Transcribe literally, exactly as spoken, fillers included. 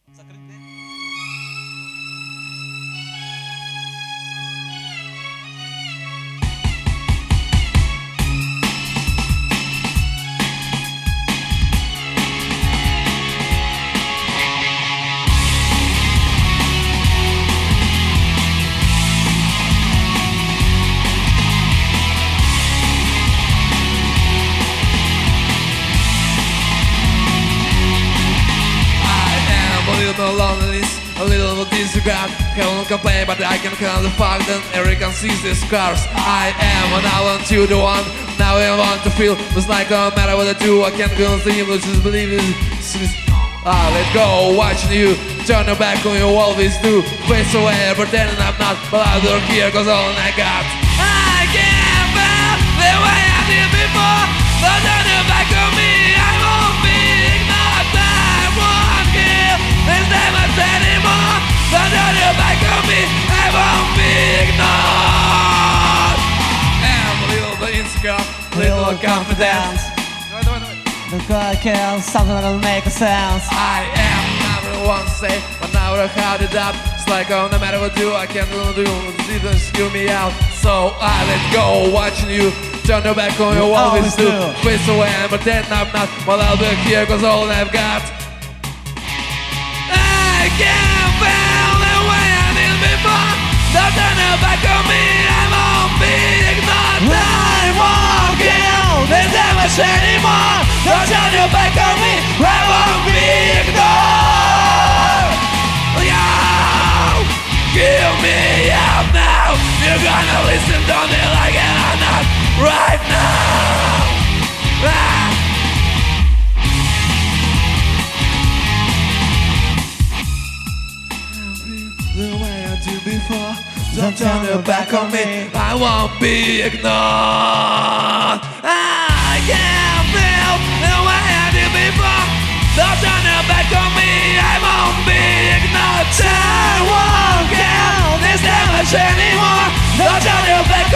Закрити. A little loneliness, a little disregard. Can't complain, but I can count the fact that everyone sees the scars. I am, and I want you to want. Now I want to feel. It's like no matter what I do, I can't go see you. Just believe it. Ah, let go, watching you. Turn your back on you always do. Face away, pretending I'm not. But I'll do here, cause all I got. I can't feel the way I did before. But turn your back on me, I won't be ignored. I won't kill this damage anymore. But turn your back on me, I won't be ignored. I'm a little bit insecure, a little confident. Look, I can something that'll make a sense. I am never the one to say, but now I had it up. It's like, oh, no matter what I do, I can't do it. Even screw me out. So I let go, watching you. Turn your back on you, always do. Face away, and pretend I'm not. Well, I'll be here, cause all I've got. I can't feel the way I did before. Don't turn your back on me, I won't be ignored. I won't kill this damage anymore. Don't turn your back on me, I won't be ignored. Yo, kill me out now. You're gonna listen to me like it or not right now. Ah. The way I did before. Don't turn your back on me, I won't be ignored. I can't feel the way I did before. Don't turn your back on me, I won't be ignored. I won't kill this damage anymore. Don't turn your back